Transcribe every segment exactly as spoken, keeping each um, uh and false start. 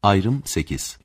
Ayrım sekiz.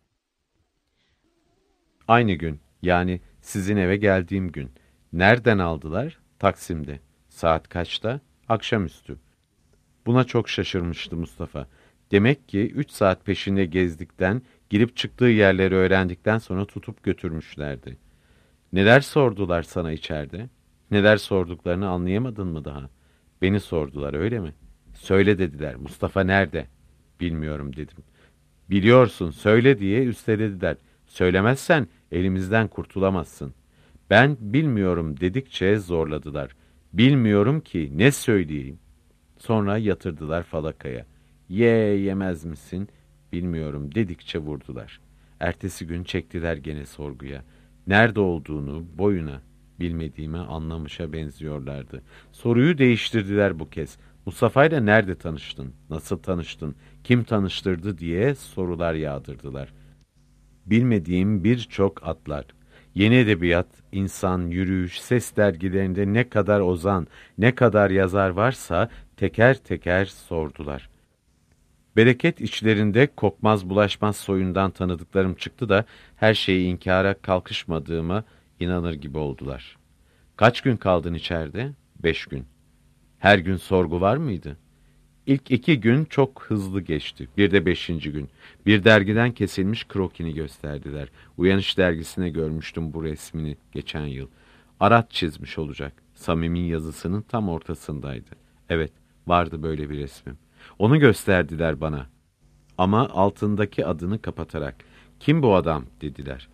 Aynı gün, yani sizin eve geldiğim gün. Nereden aldılar? Taksim'de. Saat kaçta? Akşamüstü. Buna çok şaşırmıştı Mustafa. Demek ki üç saat peşinde gezdikten, girip çıktığı yerleri öğrendikten sonra tutup götürmüşlerdi. Neler sordular sana içeride? Neler sorduklarını anlayamadın mı daha? Beni sordular, öyle mi? Söyle dediler. Mustafa nerede? Bilmiyorum dedim. Biliyorsun, söyle diye üstelediler. Söylemezsen elimizden kurtulamazsın. Ben bilmiyorum dedikçe zorladılar. Bilmiyorum ki ne söyleyeyim. Sonra yatırdılar falakaya. Ye yemez misin? Bilmiyorum dedikçe vurdular. Ertesi gün çektiler gene sorguya. Nerede olduğunu, boyuna, bilmediğimi anlamışa benziyorlardı. Soruyu değiştirdiler bu kez. Mustafa'yla nerede tanıştın? Nasıl tanıştın? Kim tanıştırdı diye sorular yağdırdılar. Bilmediğim birçok atlar. Yeni edebiyat, insan, yürüyüş, ses dergilerinde ne kadar ozan, ne kadar yazar varsa teker teker sordular. Bereket içlerinde kokmaz bulaşmaz soyundan tanıdıklarım çıktı da her şeyi inkara kalkışmadığıma inanır gibi oldular. Kaç gün kaldın içeride? Beş gün. Her gün sorgu var mıydı? İlk iki gün çok hızlı geçti. Bir de beşinci gün. Bir dergiden kesilmiş krokini gösterdiler. Uyanış dergisine görmüştüm bu resmini geçen yıl. Arat çizmiş olacak. Samim'in yazısının tam ortasındaydı. Evet, vardı böyle bir resmim. Onu gösterdiler bana. Ama altındaki adını kapatarak. Kim bu adam dediler.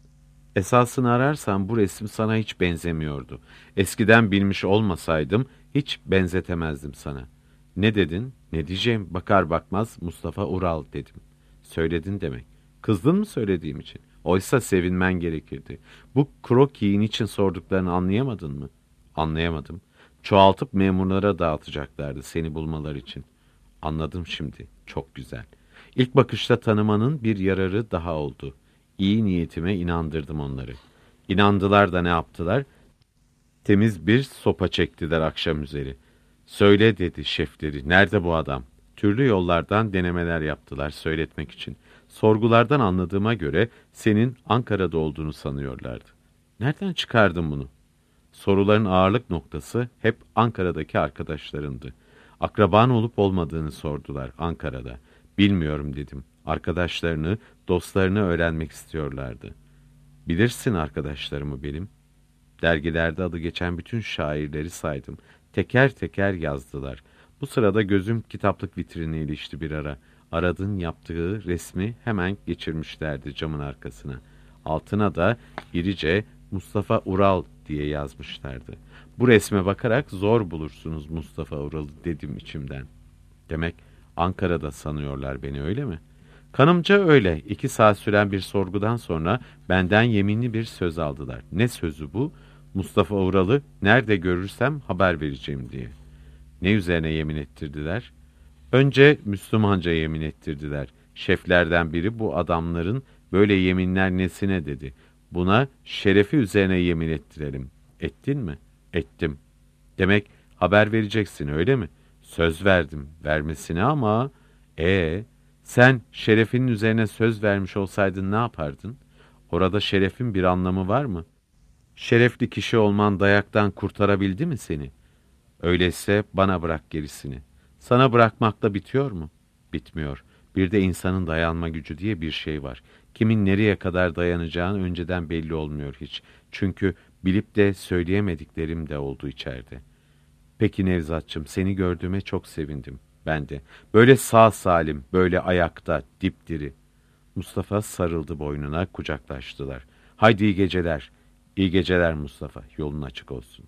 Esasını ararsan bu resim sana hiç benzemiyordu. Eskiden bilmiş olmasaydım hiç benzetemezdim sana. Ne dedin? Ne diyeceğim? Bakar bakmaz Mustafa Ural dedim. Söyledin demek. Kızdın mı söylediğim için? Oysa sevinmen gerekirdi. Bu krokiyi niçin sorduklarını anlayamadın mı? Anlayamadım. Çoğaltıp memurlara dağıtacaklardı seni bulmaları için. Anladım şimdi. Çok güzel. İlk bakışta tanımanın bir yararı daha oldu. İyi niyetime inandırdım onları. İnandılar da ne yaptılar? Temiz bir sopa çektiler akşam üzeri. Söyle dedi şefleri, nerede bu adam? Türlü yollardan denemeler yaptılar söyletmek için. Sorgulardan anladığıma göre senin Ankara'da olduğunu sanıyorlardı. Nereden çıkardın bunu? Soruların ağırlık noktası hep Ankara'daki arkadaşlarındı. Akraban olup olmadığını sordular Ankara'da. Bilmiyorum dedim. Arkadaşlarını, dostlarını öğrenmek istiyorlardı. Bilirsin arkadaşlarımı benim. Dergilerde adı geçen bütün şairleri saydım. Teker teker yazdılar. Bu sırada gözüm kitaplık vitrinine ilişti bir ara. Arad'ın yaptığı resmi hemen geçirmişlerdi camın arkasına. Altına da irice Mustafa Ural diye yazmışlardı. Bu resme bakarak zor bulursunuz Mustafa Ural'ı dedim içimden. Demek Ankara'da sanıyorlar beni, öyle mi? Kanımca öyle. İki saat süren bir sorgudan sonra benden yeminli bir söz aldılar. Ne sözü bu? Mustafa Ural'ı nerede görürsem haber vereceğim diye. Ne üzerine yemin ettirdiler? Önce Müslümanca yemin ettirdiler. Şeflerden biri bu adamların böyle yeminler nesine dedi. Buna şerefi üzerine yemin ettirelim. Ettin mi? Ettim. Demek haber vereceksin, öyle mi? Söz verdim vermesine ama... Ee, sen şerefinin üzerine söz vermiş olsaydın ne yapardın? Orada şerefin bir anlamı var mı? Şerefli kişi olman dayaktan kurtarabildi mi seni? Öyleyse bana bırak gerisini. Sana bırakmakla bitiyor mu? Bitmiyor. Bir de insanın dayanma gücü diye bir şey var. Kimin nereye kadar dayanacağını önceden belli olmuyor hiç. Çünkü bilip de söyleyemediklerim de oldu içeride. Peki Nevzatçım, seni gördüğüme çok sevindim. Ben de. Böyle sağ salim, böyle ayakta, dipdiri. Mustafa sarıldı boynuna, kucaklaştılar. Haydi iyi geceler. İyi geceler Mustafa, yolun açık olsun.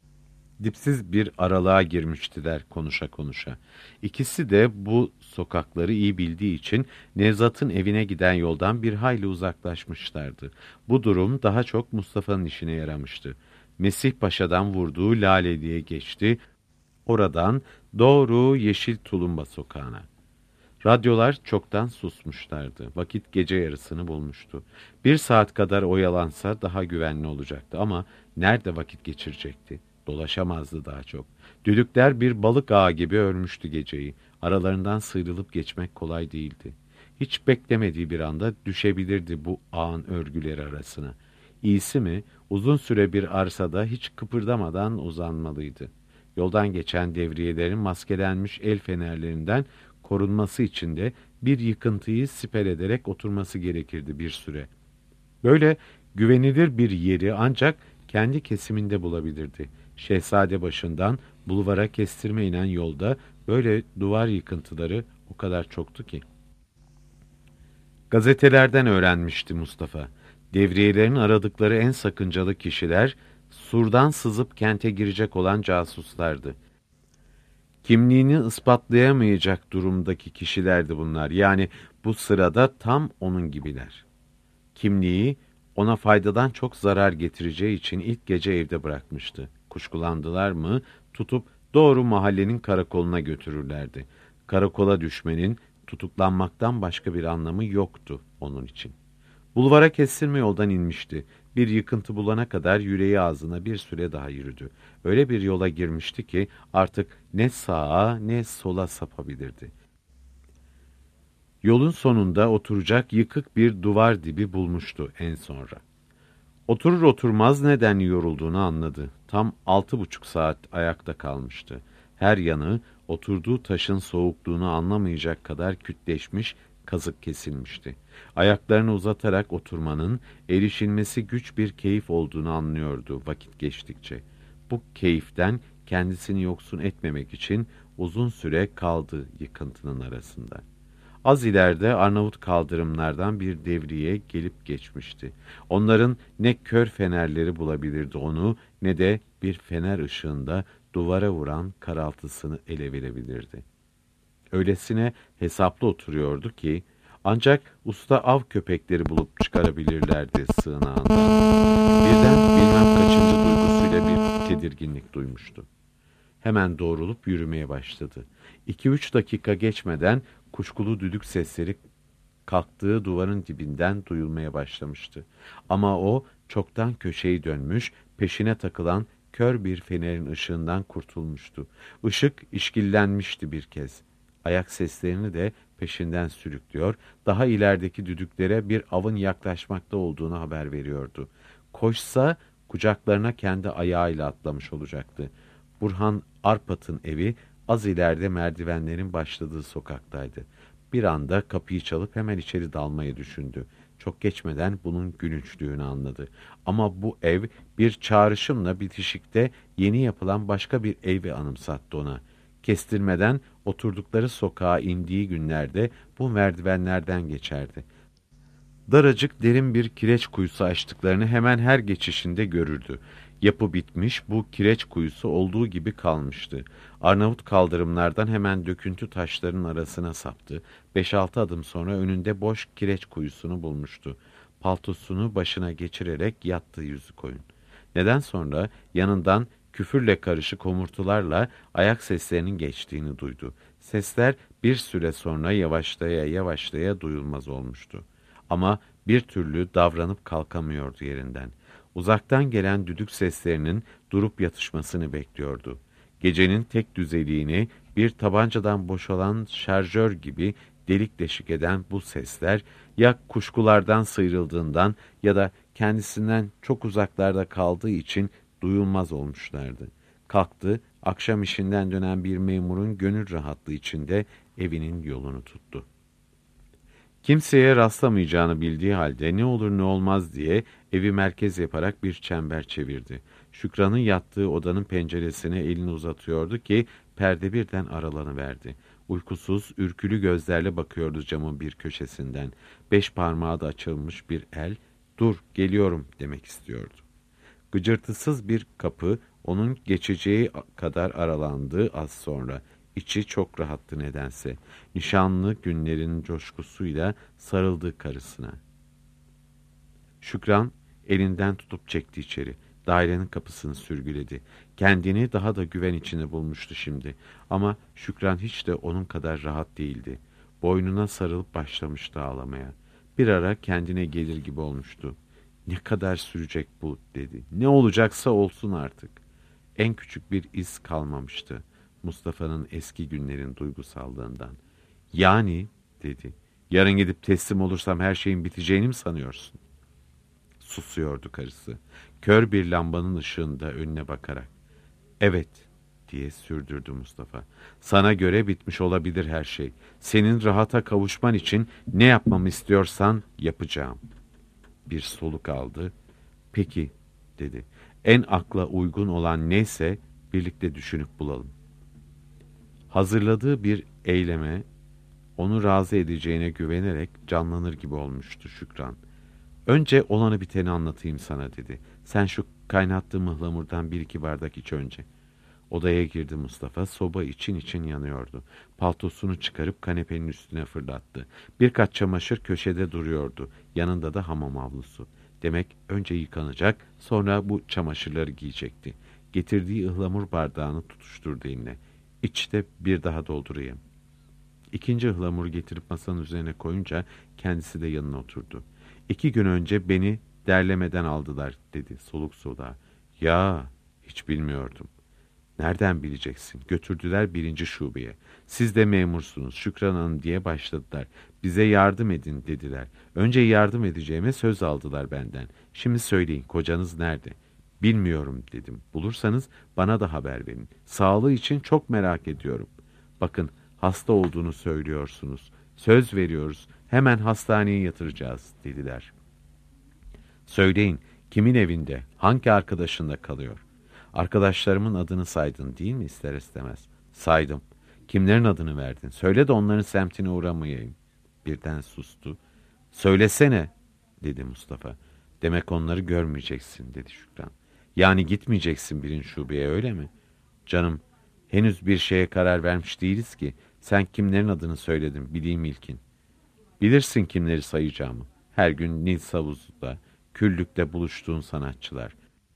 Dipsiz bir aralığa girmiştiler konuşa konuşa. İkisi de bu sokakları iyi bildiği için Nevzat'ın evine giden yoldan bir hayli uzaklaşmışlardı. Bu durum daha çok Mustafa'nın işine yaramıştı. Mesih Paşa'dan vurduğu Lale diye geçti. Oradan doğru Yeşil Tulumba sokağına. Radyolar çoktan susmuşlardı. Vakit gece yarısını bulmuştu. Bir saat kadar oyalansa daha güvenli olacaktı ama nerede vakit geçirecekti? Dolaşamazdı daha çok. Düdükler bir balık ağı gibi örmüştü geceyi. Aralarından sıyrılıp geçmek kolay değildi. Hiç beklemediği bir anda düşebilirdi bu ağın örgüleri arasına. İyisi mi, uzun süre bir arsada hiç kıpırdamadan uzanmalıydı. Yoldan geçen devriyelerin maskelenmiş el fenerlerinden korunması için de bir yıkıntıyı siper ederek oturması gerekirdi bir süre. Böyle güvenilir bir yeri ancak kendi kesiminde bulabilirdi. Şehzade başından bulvara kestirme inen yolda böyle duvar yıkıntıları o kadar çoktu ki. Gazetelerden öğrenmişti Mustafa. Devriyelerin aradıkları en sakıncalı kişiler surdan sızıp kente girecek olan casuslardı. Kimliğini ispatlayamayacak durumdaki kişilerdi bunlar. Yani bu sırada tam onun gibiler. Kimliği ona faydadan çok zarar getireceği için ilk gece evde bırakmıştı. Kuşkulandılar mı tutup doğru mahallenin karakoluna götürürlerdi. Karakola düşmenin tutuklanmaktan başka bir anlamı yoktu onun için. Bulvara kestirme yoldan inmişti. Bir yıkıntı bulana kadar yüreği ağzına bir süre daha yürüdü. Öyle bir yola girmişti ki artık ne sağa ne sola sapabilirdi. Yolun sonunda oturacak yıkık bir duvar dibi bulmuştu en sonra. Oturur oturmaz neden yorulduğunu anladı. Tam altı buçuk saat ayakta kalmıştı. Her yanı oturduğu taşın soğukluğunu anlamayacak kadar kütleşmiş, kazık kesilmişti. Ayaklarını uzatarak oturmanın erişilmesi güç bir keyif olduğunu anlıyordu vakit geçtikçe. Bu keyiften kendisini yoksun etmemek için uzun süre kaldı yıkıntının arasında. Az ileride Arnavut kaldırımlardan bir devriye gelip geçmişti. Onların ne kör fenerleri bulabilirdi onu ne de bir fener ışığında duvara vuran karaltısını ele verebilirdi. Öylesine hesaplı oturuyordu ki ancak usta av köpekleri bulup çıkarabilirlerdi sığınağından. Birden bilmem kaçıncı duygusuyla bir tedirginlik duymuştu. Hemen doğrulup yürümeye başladı. İki üç dakika geçmeden kuşkulu düdük sesleri kalktığı duvarın dibinden duyulmaya başlamıştı. Ama o çoktan köşeyi dönmüş, peşine takılan kör bir fenerin ışığından kurtulmuştu. Işık işkillenmişti bir kez. Ayak seslerini de peşinden sürüklüyor, daha ilerideki düdüklere bir avın yaklaşmakta olduğunu haber veriyordu. Koşsa kucaklarına kendi ayağıyla atlamış olacaktı. Burhan Arpat'ın evi az ileride merdivenlerin başladığı sokaktaydı. Bir anda kapıyı çalıp hemen içeri dalmayı düşündü. Çok geçmeden bunun gülünçlüğünü anladı. Ama bu ev bir çağrışımla bitişikte yeni yapılan başka bir evi anımsattı ona. Kestirmeden oturdukları sokağa indiği günlerde bu merdivenlerden geçerdi. Daracık derin bir kireç kuyusu açtıklarını hemen her geçişinde görürdü. Yapı bitmiş, bu kireç kuyusu olduğu gibi kalmıştı. Arnavut kaldırımlardan hemen döküntü taşların arasına saptı. Beş altı adım sonra önünde boş kireç kuyusunu bulmuştu. Paltosunu başına geçirerek yattı yüzü koyun. Neden sonra yanından küfürle karışık homurtularla ayak seslerinin geçtiğini duydu. Sesler bir süre sonra yavaşlaya yavaşlaya duyulmaz olmuştu. Ama bir türlü davranıp kalkamıyordu yerinden. Uzaktan gelen düdük seslerinin durup yatışmasını bekliyordu. Gecenin tek düzeliğini bir tabancadan boşalan şarjör gibi delik deşik eden bu sesler ya kuşkulardan sıyrıldığından ya da kendisinden çok uzaklarda kaldığı için duyulmaz olmuşlardı. Kalktı, akşam işinden dönen bir memurun gönül rahatlığı içinde evinin yolunu tuttu. Kimseye rastlamayacağını bildiği halde ne olur ne olmaz diye evi merkez yaparak bir çember çevirdi. Şükran'ın yattığı odanın penceresine elini uzatıyordu ki perde birden aralanıverdi. Uykusuz, ürkülü gözlerle bakıyordu camın bir köşesinden. Beş parmağı da açılmış bir el, "Dur, geliyorum." demek istiyordu. Gıcırtısız bir kapı onun geçeceği kadar aralandı az sonra. İçi çok rahattı nedense. Nişanlı günlerin coşkusuyla sarıldı karısına. Şükran elinden tutup çekti içeri. Dairenin kapısını sürgüledi. Kendini daha da güven içinde bulmuştu şimdi. Ama Şükran hiç de onun kadar rahat değildi. Boynuna sarılıp başlamıştı ağlamaya. Bir ara kendine gelir gibi olmuştu. "Ne kadar sürecek bu?" dedi. "Ne olacaksa olsun artık." En küçük bir iz kalmamıştı Mustafa'nın eski günlerin duygusallığından. "Yani," dedi, Yarın gidip teslim olursam her şeyin biteceğini mi sanıyorsun? Susuyordu karısı. Kör bir lambanın ışığında önüne bakarak. Evet, diye sürdürdü Mustafa. Sana göre bitmiş olabilir her şey. Senin rahata kavuşman için ne yapmamı istiyorsan yapacağım. Bir soluk aldı. Peki, dedi. En akla uygun olan neyse birlikte düşünüp bulalım. Hazırladığı bir eyleme, onu razı edeceğine güvenerek canlanır gibi olmuştu Şükran. Önce olanı biteni anlatayım sana, dedi. Sen şu kaynattığım ıhlamurdan bir iki bardak iç önce. Odaya girdi Mustafa. Soba için için yanıyordu. Paltosunu çıkarıp kanepenin üstüne fırlattı. Birkaç çamaşır köşede duruyordu. Yanında da hamam havlusu. Demek önce yıkanacak, sonra bu çamaşırları giyecekti. Getirdiği ıhlamur bardağını tutuşturdu eline. İçte bir daha doldurayım. İkinci ıhlamuru getirip masanın üzerine koyunca kendisi de yanına oturdu. İki gün önce beni derlemeden aldılar, dedi soluk soluğa. Ya, hiç bilmiyordum. Nereden bileceksin? Götürdüler birinci şubeye. Siz de memursunuz Şükran Hanım diye başladılar. Bize yardım edin dediler. Önce yardım edeceğime söz aldılar benden. Şimdi söyleyin, kocanız nerede? Bilmiyorum, dedim. Bulursanız bana da haber verin. Sağlığı için çok merak ediyorum. Bakın, hasta olduğunu söylüyorsunuz. Söz veriyoruz. Hemen hastaneye yatıracağız, dediler. Söyleyin, kimin evinde, hangi arkadaşında kalıyor? Arkadaşlarımın adını saydın değil mi ister istemez? Saydım. Kimlerin adını verdin? Söyle de onların semtine uğramayayım. Birden sustu. Söylesene, dedi Mustafa. Demek onları görmeyeceksin, dedi Şükran. Yani gitmeyeceksin birinci şubeye, öyle mi? Canım, henüz bir şeye karar vermiş değiliz ki. Sen kimlerin adını söyledin, bileyim ilkin. Bilirsin kimleri sayacağımı. Her gün Nil Savuzlu'da, Küllük'te buluştuğun sanatçılar.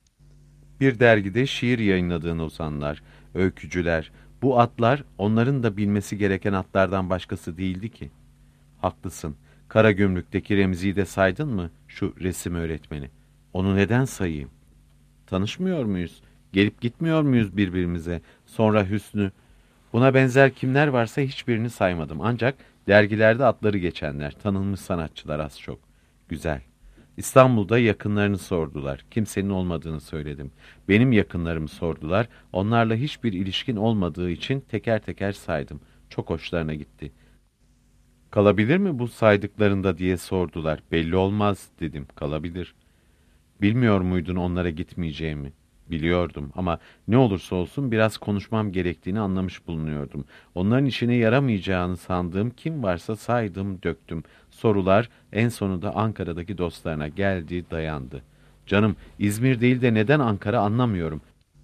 Bir dergide şiir yayınladığın ozanlar, öykücüler, bu atlar onların da bilmesi gereken atlardan başkası değildi ki. Haklısın. Karagümrük'teki Remzi'yi de saydın mı, şu resim öğretmeni? Onu neden sayayım? Tanışmıyor muyuz? Gelip gitmiyor muyuz birbirimize? Sonra Hüsnü. Buna benzer kimler varsa hiçbirini saymadım. Ancak dergilerde adları geçenler, tanınmış sanatçılar az çok. Güzel. İstanbul'da yakınlarını sordular. Kimsenin olmadığını söyledim. Benim yakınlarımı sordular. Onlarla hiçbir ilişkin olmadığı için teker teker saydım. Çok hoşlarına gitti. Kalabilir mi bu saydıklarında diye sordular. Belli olmaz, dedim. Kalabilir. Bilmiyor muydun onlara gitmeyeceğimi? Biliyordum ama ne olursa olsun biraz konuşmam gerektiğini anlamış bulunuyordum. Onların işine yaramayacağını sandığım kim varsa saydım, döktüm. Sorular en sonunda Ankara'daki dostlarına geldi, dayandı. Canım, İzmir değil de neden Ankara anlamıyorum.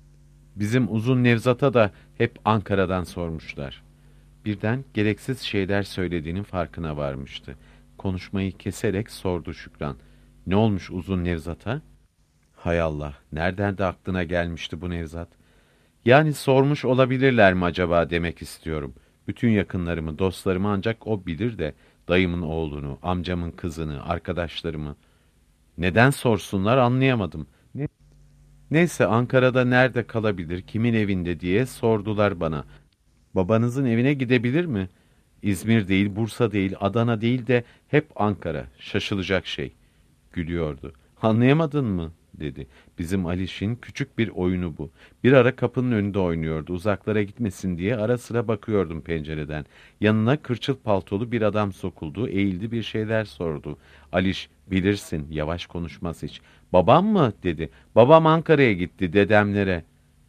Bizim uzun Nevzat'a da hep Ankara'dan sormuşlar. Birden gereksiz şeyler söylediğinin farkına varmıştı. Konuşmayı keserek sordu Şükran. Ne olmuş uzun Nevzat'a? Hay Allah, nereden de aklına gelmişti bu Nevzat? Yani sormuş olabilirler mi acaba demek istiyorum. Bütün yakınlarımı, dostlarımı ancak o bilir de dayımın oğlunu, amcamın kızını, arkadaşlarımı. Neden sorsunlar anlayamadım. Ne? Neyse Ankara'da nerede kalabilir, kimin evinde diye sordular bana. Babanızın evine gidebilir mi? İzmir değil, Bursa değil, Adana değil de hep Ankara. Şaşılacak şey. Gülüyordu. Anlayamadın mı? Dedi. Bizim Aliş'in küçük bir oyunu bu. Bir ara kapının önünde oynuyordu. Uzaklara gitmesin diye ara sıra bakıyordum pencereden. Yanına kırçıl paltolu bir adam sokuldu. Eğildi, bir şeyler sordu. Aliş, bilirsin, yavaş konuşmaz hiç. Babam mı? Dedi. Babam Ankara'ya gitti, dedemlere.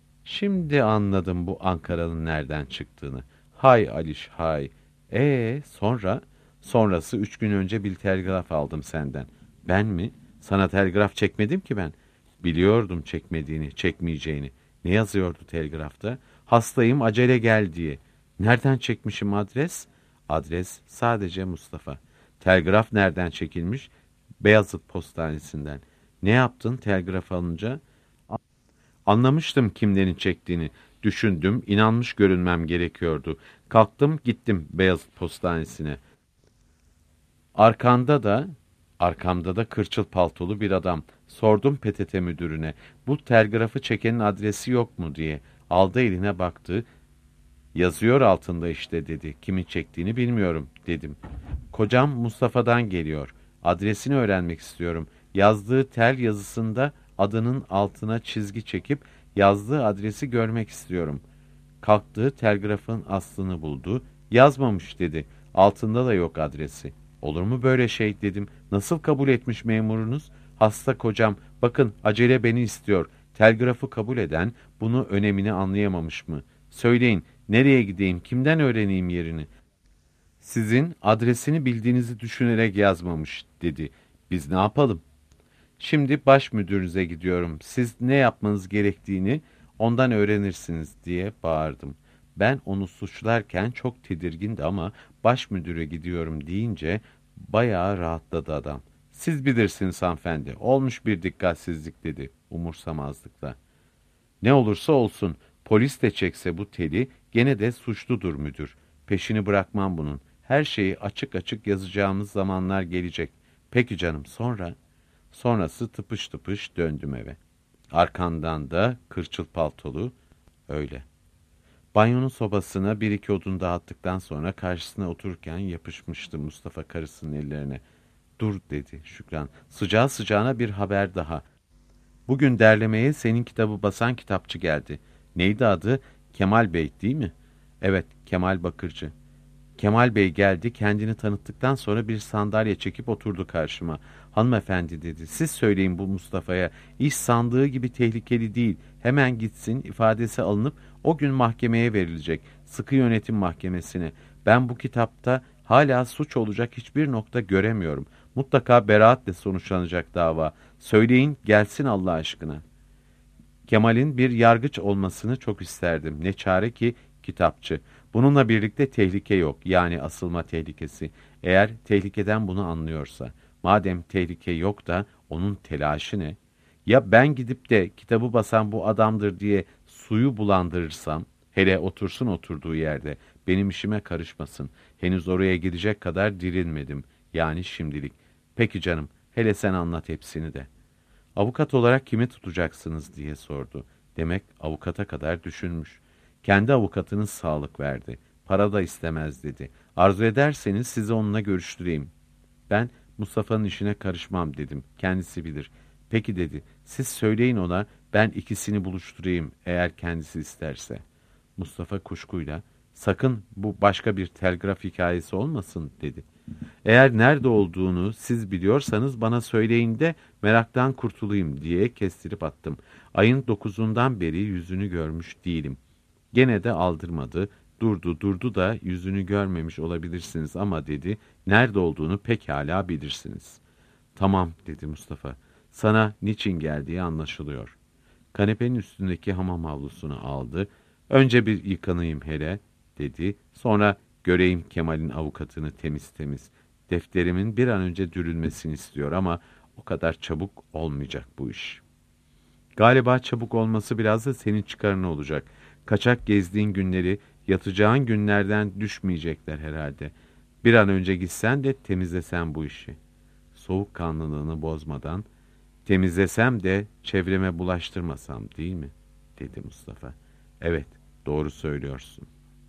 Şimdi anladım bu Ankara'nın nereden çıktığını. Hay Aliş, hay. Ee, sonra? Sonrası üç gün önce bir telgraf aldım senden. Ben mi? Sana telgraf çekmedim ki ben. Biliyordum çekmediğini, çekmeyeceğini. Ne yazıyordu telgrafta? Hastayım, acele gel diye. Nereden çekmişim adres? Adres sadece Mustafa. Telgraf nereden çekilmiş? Beyazıt Postanesi'nden. Ne yaptın telgraf alınca? Anlamıştım kimlerin çektiğini. Düşündüm, inanmış görünmem gerekiyordu. Kalktım, gittim Beyazıt Postanesi'ne. Arkanda da, arkamda da kırçıl paltolu bir adam. Sordum P T T müdürüne, bu telgrafı çekenin adresi yok mu diye. Aldı eline baktı. Yazıyor altında işte dedi. Kimin çektiğini bilmiyorum dedim. Kocam Mustafa'dan geliyor. Adresini öğrenmek istiyorum. Yazdığı tel yazısında adının altına çizgi çekip yazdığı adresi görmek istiyorum. Kalktığı telgrafın aslını buldu. Yazmamış dedi. Altında da yok adresi. Olur mu böyle şey dedim. Nasıl kabul etmiş memurunuz? Hasta kocam, bakın acele beni istiyor. Telgrafı kabul eden bunu önemini anlayamamış mı? Söyleyin, nereye gideyim, kimden öğreneyim yerini? Sizin adresini bildiğinizi düşünerek yazmamış dedi. Biz ne yapalım? Şimdi baş müdürünüze gidiyorum. Siz ne yapmanız gerektiğini ondan öğrenirsiniz diye bağırdım. Ben onu suçlarken çok tedirgindi ama baş müdüre gidiyorum deyince bayağı rahatladı adam. Siz bilirsiniz hanımefendi. Olmuş bir dikkatsizlik dedi umursamazlıkla. Ne olursa olsun polis de çekse bu teli gene de suçludur müdür. Peşini bırakmam bunun. Her şeyi açık açık yazacağımız zamanlar gelecek. Peki canım sonra? Sonrası tıpış tıpış döndüm eve. Arkandan da kırçıl paltolu öyle. Banyonun sobasına bir iki odun dağıttıktan sonra karşısına otururken yapışmıştı Mustafa karısının ellerine. Dur dedi Şükran. Sıcağı sıcağına bir haber daha. Bugün derlemeye senin kitabı basan kitapçı geldi. Neydi adı? Kemal Bey değil mi? Evet, Kemal Bakırcı. Kemal Bey geldi, kendini tanıttıktan sonra bir sandalye çekip oturdu karşıma. Hanımefendi dedi, siz söyleyin bu Mustafa'ya. İş sandığı gibi tehlikeli değil. Hemen gitsin, ifadesi alınıp o gün mahkemeye verilecek. Sıkı yönetim mahkemesine. Ben bu kitapta hala suç olacak hiçbir nokta göremiyorum. Mutlaka beraatle sonuçlanacak dava. Söyleyin gelsin Allah aşkına. Kemal'in bir yargıç olmasını çok isterdim. Ne çare ki kitapçı. Bununla birlikte tehlike yok. Yani asılma tehlikesi. Eğer tehlikeden bunu anlıyorsa. Madem tehlike yok da onun telaşı ne? Ya ben gidip de kitabı basan bu adamdır diye suyu bulandırırsam, hele otursun oturduğu yerde, benim işime karışmasın. Henüz oraya gidecek kadar dirilmedim. Yani şimdilik. Peki canım, hele sen anlat hepsini de. Avukat olarak kimi tutacaksınız diye sordu. Demek avukata kadar düşünmüş. Kendi avukatınız sağlık verdi. Para da istemez dedi. Arzu ederseniz sizi onunla görüştüreyim. Ben Mustafa'nın işine karışmam dedim. Kendisi bilir. Peki dedi. Siz söyleyin ona ben ikisini buluşturayım eğer kendisi isterse. Mustafa kuşkuyla sakın bu başka bir telgraf hikayesi olmasın dedi. Eğer nerede olduğunu siz biliyorsanız bana söyleyin de meraktan kurtulayım diye kestirip attım. Ayın dokuzundan beri yüzünü görmüş değilim. Gene de aldırmadı. Durdu durdu da yüzünü görmemiş olabilirsiniz ama dedi, nerede olduğunu pekala bilirsiniz. Tamam dedi Mustafa. Sana niçin geldiği anlaşılıyor. Kanepenin üstündeki hamam havlusunu aldı. Önce bir yıkanayım hele dedi. Sonra göreyim Kemal'in avukatını temiz temiz. Defterimin bir an önce dürülmesini istiyor ama o kadar çabuk olmayacak bu iş. Galiba çabuk olması biraz da senin çıkarına olacak. Kaçak gezdiğin günleri yatacağın günlerden düşmeyecekler herhalde. Bir an önce gitsen de temizlesen bu işi. Soğukkanlılığını bozmadan, temizlesem de çevreme bulaştırmasam değil mi? Dedi Mustafa. Evet, doğru söylüyorsun.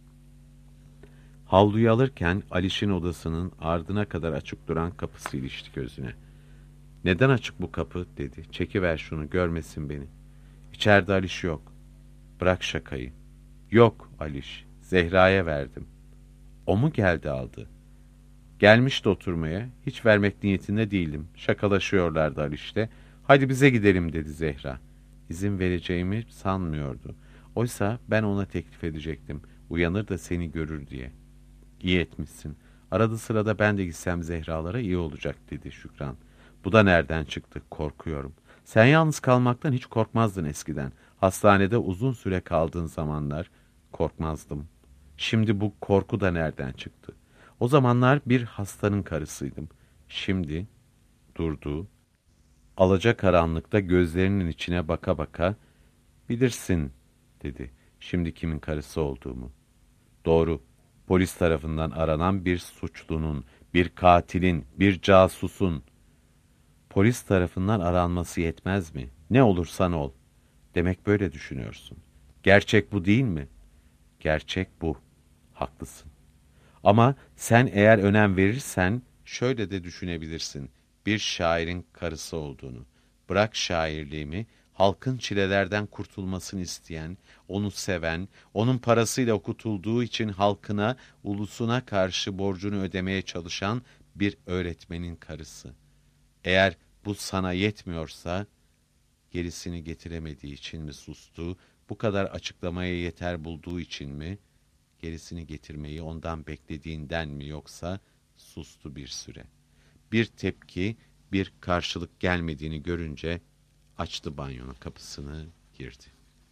Havluyu alırken Aliş'in odasının ardına kadar açık duran kapısı ilişti gözüne. Neden açık bu kapı dedi. Çekiver şunu görmesin beni. İçeride Aliş yok. Bırak şakayı. Yok Aliş. Zehra'ya verdim. O mu geldi aldı? Gelmişti oturmaya. Hiç vermek niyetinde değilim. Şakalaşıyorlardı Aliş'le. Hadi bize gidelim dedi Zehra. İzin vereceğimi sanmıyordu. Oysa ben ona teklif edecektim. Uyanır da seni görür diye. İyi etmişsin. Arada sırada ben de gitsem Zehra'lara iyi olacak dedi Şükran. Bu da nereden çıktı? Korkuyorum. Sen yalnız kalmaktan hiç korkmazdın eskiden. Hastanede uzun süre kaldığın zamanlar korkmazdım. Şimdi bu korku da nereden çıktı? O zamanlar bir hastanın karısıydım. Şimdi durdu. Alacakaranlıkta gözlerinin içine baka baka bilirsin dedi. Şimdi kimin karısı olduğumu. Doğru. Polis tarafından aranan bir suçlunun, bir katilin, bir casusun. Polis tarafından aranması yetmez mi? Ne olursan ol. Demek böyle düşünüyorsun. Gerçek bu değil mi? Gerçek bu. Haklısın. Ama sen eğer önem verirsen şöyle de düşünebilirsin. Bir şairin karısı olduğunu. Bırak şairliğimi, halkın çilelerden kurtulmasını isteyen, onu seven, onun parasıyla okutulduğu için halkına, ulusuna karşı borcunu ödemeye çalışan bir öğretmenin karısı. Eğer bu sana yetmiyorsa, gerisini getiremediği için mi sustu, bu kadar açıklamaya yeter bulduğu için mi, gerisini getirmeyi ondan beklediğinden mi yoksa sustu bir süre. Bir tepki, bir karşılık gelmediğini görünce açtı banyonun kapısını, girdi.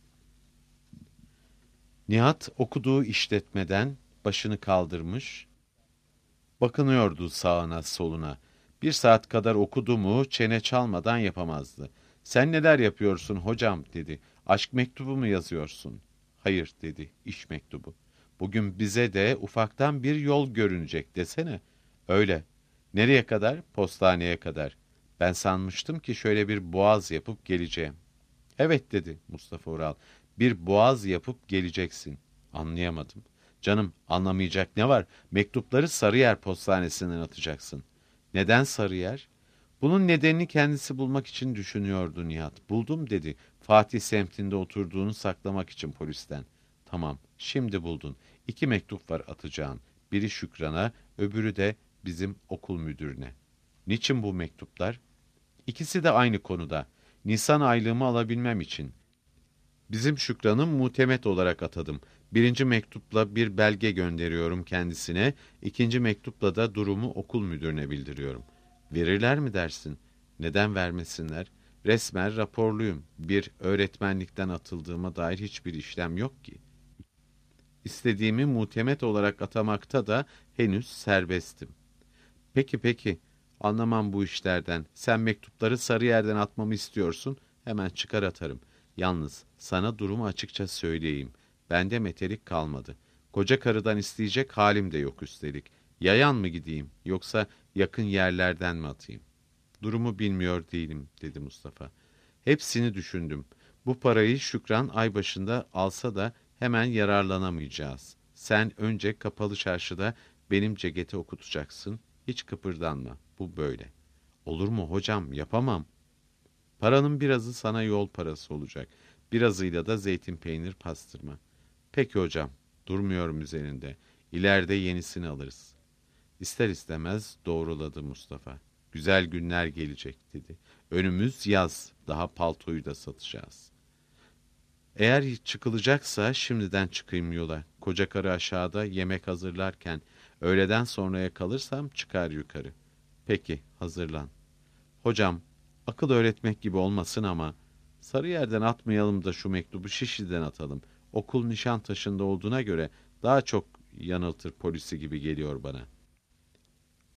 Nihat okuduğu işletmeden başını kaldırmış, bakınıyordu sağına soluna. Bir saat kadar okudu mu çene çalmadan yapamazdı. Sen neler yapıyorsun hocam dedi. Aşk mektubu mu yazıyorsun? Hayır dedi, iş mektubu. Bugün bize de ufaktan bir yol görünecek desene. Öyle. Nereye kadar? Postaneye kadar. Ben sanmıştım ki şöyle bir boğaz yapıp geleceğim. Evet dedi Mustafa Ural. Bir boğaz yapıp geleceksin. Anlayamadım. Canım anlamayacak ne var? Mektupları Sarıyer postanesinden atacaksın. Neden Sarıyer? Bunun nedenini kendisi bulmak için düşünüyordu Nihat. Buldum dedi. Fatih semtinde oturduğunu saklamak için polisten. Tamam, şimdi buldun. İki mektup var atacağın. Biri Şükran'a, öbürü de bizim okul müdürüne. Niçin bu mektuplar? İkisi de aynı konuda. Nisan aylığımı alabilmem için. Bizim Şükran'ı mutemet olarak atadım. Birinci mektupla bir belge gönderiyorum kendisine, ikinci mektupla da durumu okul müdürüne bildiriyorum. Verirler mi dersin? Neden vermesinler? Resmen raporluyum. Bir öğretmenlikten atıldığıma dair hiçbir işlem yok ki. İstediğimi mutemet olarak atamakta da henüz serbestim. Peki peki, anlamam bu işlerden. Sen mektupları Sarıyer'den atmamı istiyorsun, hemen çıkar atarım. Yalnız sana durumu açıkça söyleyeyim. Bende metelik kalmadı. Koca karıdan isteyecek halim de yok üstelik. Yayan mı gideyim, yoksa yakın yerlerden mi atayım? Durumu bilmiyor değilim, dedi Mustafa. Hepsini düşündüm. Bu parayı Şükran ay başında alsa da hemen yararlanamayacağız. Sen önce kapalı çarşıda benim ceketi okutacaksın. Hiç kıpırdanma. Bu böyle. Olur mu hocam? Yapamam. Paranın birazı sana yol parası olacak. Birazıyla da zeytin peynir pastırma. Peki hocam. Durmuyorum üzerinde. İleride yenisini alırız. İster istemez doğruladı Mustafa. Güzel günler gelecek dedi. Önümüz yaz. Daha paltoyu da satacağız. Eğer çıkılacaksa şimdiden çıkayım yola. Koca karı aşağıda yemek hazırlarken öğleden sonraya kalırsam çıkar yukarı. Peki, hazırlan. Hocam, akıl öğretmek gibi olmasın ama Sarıyer'den atmayalım da şu mektubu Şişli'den atalım. Okul Nişantaşı'nda olduğuna göre daha çok yanıltır polisi gibi geliyor bana.